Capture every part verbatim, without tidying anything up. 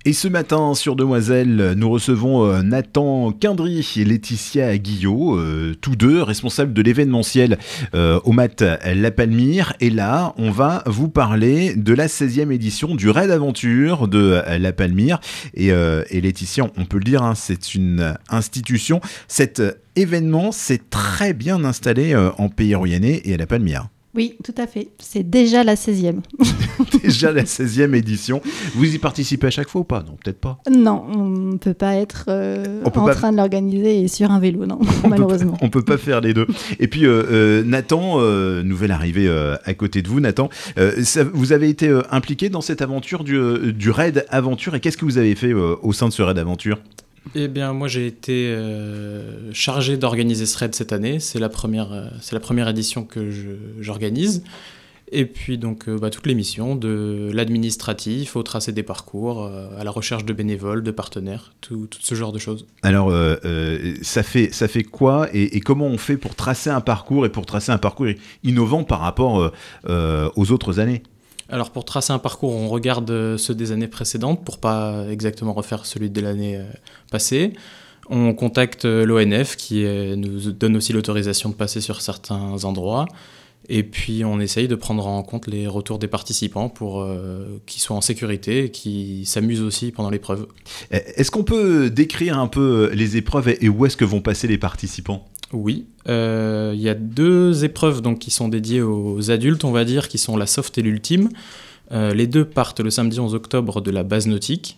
Et ce matin sur Demoiselle, nous recevons Nathan Quindry et Laetitia Guillot, euh, tous deux responsables de l'événementiel euh, au Mat La Palmyre. Et là, on va vous parler de la seizième édition du Raid Aventure de La Palmyre. Et, euh, et Laetitia, on peut le dire, hein, c'est une institution. Cet événement s'est très bien installé euh, en Pays Rouennais et à La Palmyre. Oui, tout à fait. C'est déjà la seizième. Déjà la seizième édition. Vous y participez à chaque fois ou pas ? Non, peut-être pas. Non, on ne peut pas être euh, en pas... train de l'organiser et sur un vélo, non, on malheureusement. Peut pas, on ne peut pas faire les deux. Et puis, euh, euh, Nathan, euh, nouvelle arrivée euh, à côté de vous, Nathan. Euh, ça, vous avez été euh, impliqué dans cette aventure du, euh, du Raid Aventure. Et qu'est-ce que vous avez fait euh, au sein de ce Raid Aventure ? Eh bien, moi, j'ai été euh, chargé d'organiser ce raid cette année. C'est la première, euh, c'est la première édition que je, j'organise. Et puis, donc, euh, bah, toutes les missions, de l'administratif au tracé des parcours, euh, à la recherche de bénévoles, de partenaires, tout, tout ce genre de choses. Alors, euh, euh, ça fait, ça fait quoi et, et comment on fait pour tracer un parcours et pour tracer un parcours innovant par rapport euh, euh, aux autres années ? Alors pour tracer un parcours, on regarde ceux des années précédentes pour pas exactement refaire celui de l'année passée. On contacte l'O N F qui est, nous donne aussi l'autorisation de passer sur certains endroits. Et puis on essaye de prendre en compte les retours des participants pour euh, qu'ils soient en sécurité et qu'ils s'amusent aussi pendant l'épreuve. Est-ce qu'on peut décrire un peu les épreuves et où est-ce que vont passer les participants ? Oui, il euh, y a deux épreuves donc, qui sont dédiées aux adultes, on va dire, qui sont la soft et l'ultime. Euh, les deux partent le samedi onze octobre de la base nautique.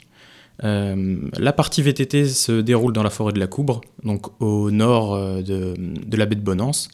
Euh, la partie V T T se déroule dans la forêt de la Coubre, donc au nord de, de la baie de Bonance.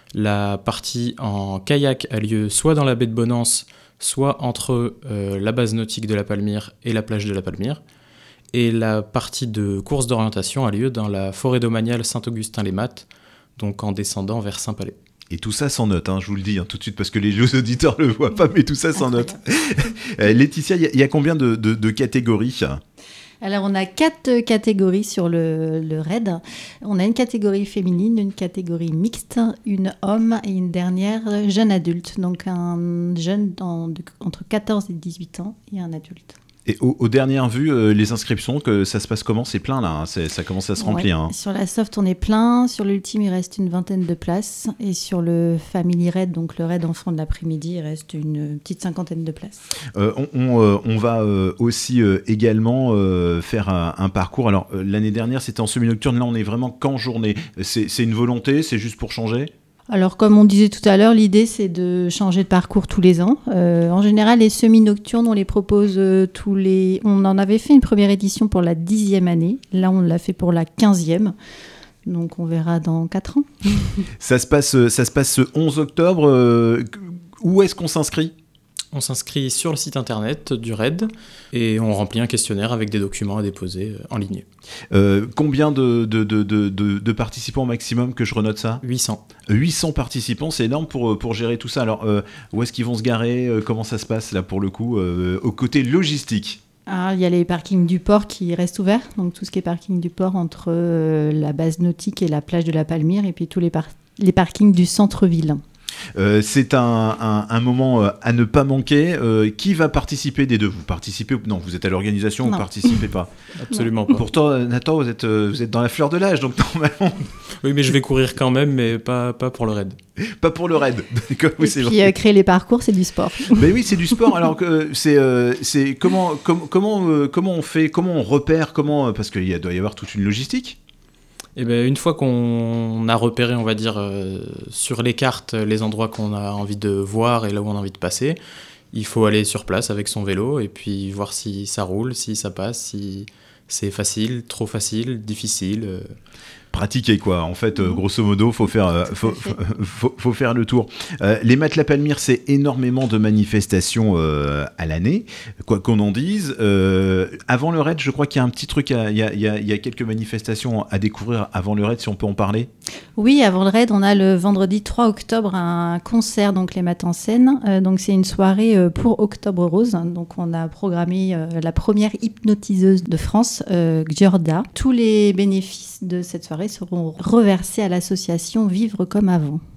La partie en kayak a lieu soit dans la baie de Bonance, soit entre euh, la base nautique de la Palmyre et la plage de la Palmyre. Et la partie de course d'orientation a lieu dans la forêt domaniale Saint-Augustin-les-Maths, donc en descendant vers Saint-Palais. Et tout ça sans note, hein, je vous le dis hein, tout de suite, parce que les auditeurs ne le voient pas, mais tout ça sans note. euh, Laetitia, il y, y a combien de, de, de catégories ? Alors, on a quatre catégories sur le, le raid. On a une catégorie féminine, une catégorie mixte, une homme et une dernière jeune adulte. Donc, un jeune dans, de, entre quatorze et dix-huit ans et un adulte. Et aux, aux dernières vues, euh, les inscriptions, que ça se passe comment ? C'est plein là, hein, c'est, ça commence à se remplir. Ouais. Hein. Sur la soft, on est plein. Sur l'ultime, il reste une vingtaine de places. Et sur le family raid, donc le raid enfant de l'après-midi, il reste une petite cinquantaine de places. Euh, on, on, euh, on va euh, aussi euh, également euh, faire un, un parcours. Alors euh, l'année dernière, c'était en semi-nocturne. Là, on est vraiment qu'en journée. C'est, c'est une volonté, c'est juste pour changer ? Alors, comme on disait tout à l'heure, l'idée, c'est de changer de parcours tous les ans. Euh, en général, les semi-nocturnes, on les propose euh, tous les... On en avait fait une première édition pour la dixième année. Là, on l'a fait pour la quinzième. Donc, on verra dans quatre ans. ça, se passe, ça se passe ce onze octobre. Euh, où est-ce qu'on s'inscrit ? On s'inscrit sur le site internet du raid et on remplit un questionnaire avec des documents à déposer en ligne. Euh, combien de, de, de, de, de participants au maximum, que je renote ça ? huit cents. huit cents participants, c'est énorme pour, pour gérer tout ça. Alors, euh, où est-ce qu'ils vont se garer ? euh, Comment ça se passe là pour le coup, euh, au côté logistique ? Ah, il y a les parkings du port qui restent ouverts, donc tout ce qui est parking du port entre euh, la base nautique et la plage de la Palmyre, et puis tous les, par- les parkings du centre-ville. Euh, c'est un, un, un moment à ne pas manquer. Euh, qui va participer des deux ? Vous participez ou non ? Vous êtes à l'organisation ou vous ne participez pas ? Absolument pas. Pourtant, Nathan, vous êtes, vous êtes dans la fleur de l'âge, donc normalement... Oui, mais je vais courir quand même, mais pas, pas pour le raid. Pas pour le raid. Oui, et puis euh, créer les parcours, c'est du sport. Mais oui, c'est du sport. Alors que c'est, euh, c'est comment, com- comment, euh, comment on fait, comment on repère, comment, parce qu'il y a, doit y avoir toute une logistique. Et bien, une fois qu'on a repéré, on va dire, euh, sur les cartes, les endroits qu'on a envie de voir et là où on a envie de passer, il faut aller sur place avec son vélo et puis voir si ça roule, si ça passe, si c'est facile, trop facile, difficile. Euh... Pratiquer quoi, en fait, euh, grosso modo, faut faire, euh, faut, faut, faut, faut faire le tour. Euh, les Mat La Palmyre, c'est énormément de manifestations euh, à l'année, quoi qu'on en dise. Euh, avant le raid, je crois qu'il y a un petit truc, il y a, y, a, y a quelques manifestations à découvrir avant le raid, si on peut en parler. Oui, avant le raid, on a le vendredi trois octobre un concert, donc les Mat en scène. Euh, donc c'est une soirée euh, pour Octobre Rose. Donc on a programmé euh, la première hypnotiseuse de France, euh, Giorda. Tous les bénéfices de cette soirée seront reversés à l'association Vivre comme avant.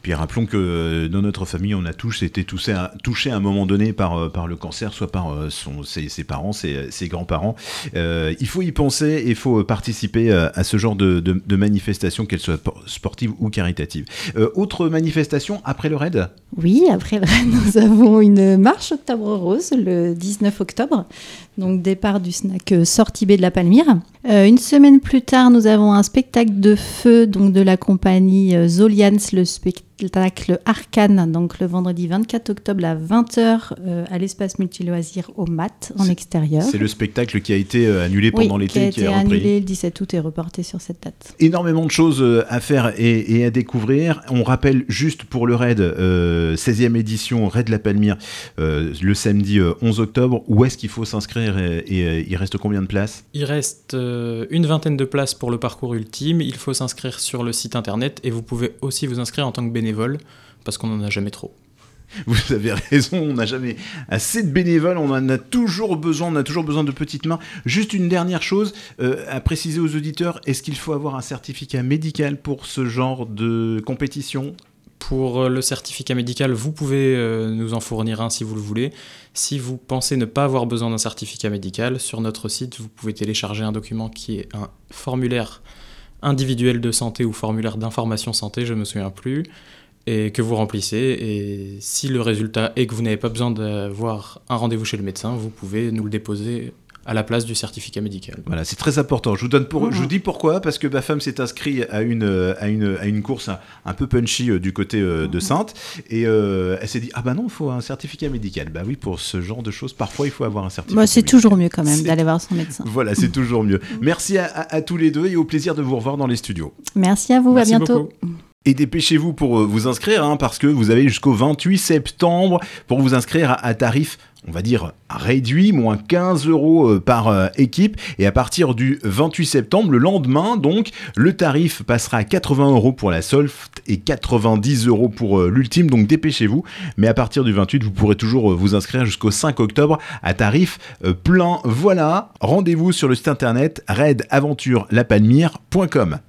Puis rappelons que euh, dans notre famille, on a tous été touchés à, touchés à un moment donné par, euh, par le cancer, soit par euh, son, ses, ses parents, ses, ses grands-parents. Euh, il faut y penser et il faut participer à, à ce genre de, de, de manifestations, qu'elles soient sportives ou caritatives. Euh, autre manifestation après le raid ? Oui, après le raid, nous avons une marche Octobre Rose le dix-neuf octobre. Donc départ du snack euh, Sortie B de la Palmyre. Euh, une semaine plus tard, nous avons un spectacle de feu donc de la compagnie euh, Zolians, le spectacle Arcane, donc le vendredi vingt-quatre octobre à vingt heures euh, à l'espace multiloisirs au Mat en c'est, extérieur. C'est le spectacle qui a été euh, annulé pendant oui, l'été, qui a qui été est repris. annulé le dix-sept août et reporté sur cette date. Énormément de choses à faire et, et à découvrir. On rappelle juste pour le raid, euh, seizième édition, raid La Palmyre, euh, le samedi euh, onze octobre. Où est-ce qu'il faut s'inscrire et, et, et il reste combien de places ? Il reste euh, une vingtaine de places pour le parcours ultime. Il faut s'inscrire sur le site internet et vous pouvez aussi vous inscrire en tant que bénévole parce qu'on n'en a jamais trop. Vous avez raison, on n'a jamais assez de bénévoles, on en a toujours besoin, on a toujours besoin de petites mains. Juste une dernière chose euh, à préciser aux auditeurs, est-ce qu'il faut avoir un certificat médical pour ce genre de compétition ? Pour le certificat médical, vous pouvez euh, nous en fournir un si vous le voulez. Si vous pensez ne pas avoir besoin d'un certificat médical, sur notre site, vous pouvez télécharger un document qui est un formulaire individuel de santé ou formulaire d'information santé, je ne me souviens plus, et que vous remplissez. Et si le résultat est que vous n'avez pas besoin d'avoir un rendez-vous chez le médecin, vous pouvez nous le déposer à la place du certificat médical. Voilà, c'est très important. Je vous, donne pour... mmh. je vous dis pourquoi, parce que ma femme s'est inscrite à une, à une, à une course un, un peu punchy euh, du côté euh, de Saintes, et euh, elle s'est dit, ah bah non, il faut un certificat médical. Bah oui, pour ce genre de choses, parfois il faut avoir un certificat bah, c'est médical. toujours mieux quand même c'est... d'aller voir son médecin. Voilà, c'est toujours mieux. Merci à, à, à tous les deux et au plaisir de vous revoir dans les studios. Merci à vous, Merci à bientôt. Beaucoup. Et dépêchez-vous pour vous inscrire, hein, parce que vous avez jusqu'au vingt-huit septembre pour vous inscrire à, à tarif, on va dire, réduit, moins quinze euros par euh, équipe. Et à partir du vingt-huit septembre, le lendemain, donc, le tarif passera à quatre-vingts euros pour la soft et quatre-vingt-dix euros pour euh, l'ultime. Donc dépêchez-vous. Mais à partir du vingt-huit, vous pourrez toujours euh, vous inscrire jusqu'au cinq octobre à tarif euh, plein. Voilà, rendez-vous sur le site internet raid aventure la palmyre point com.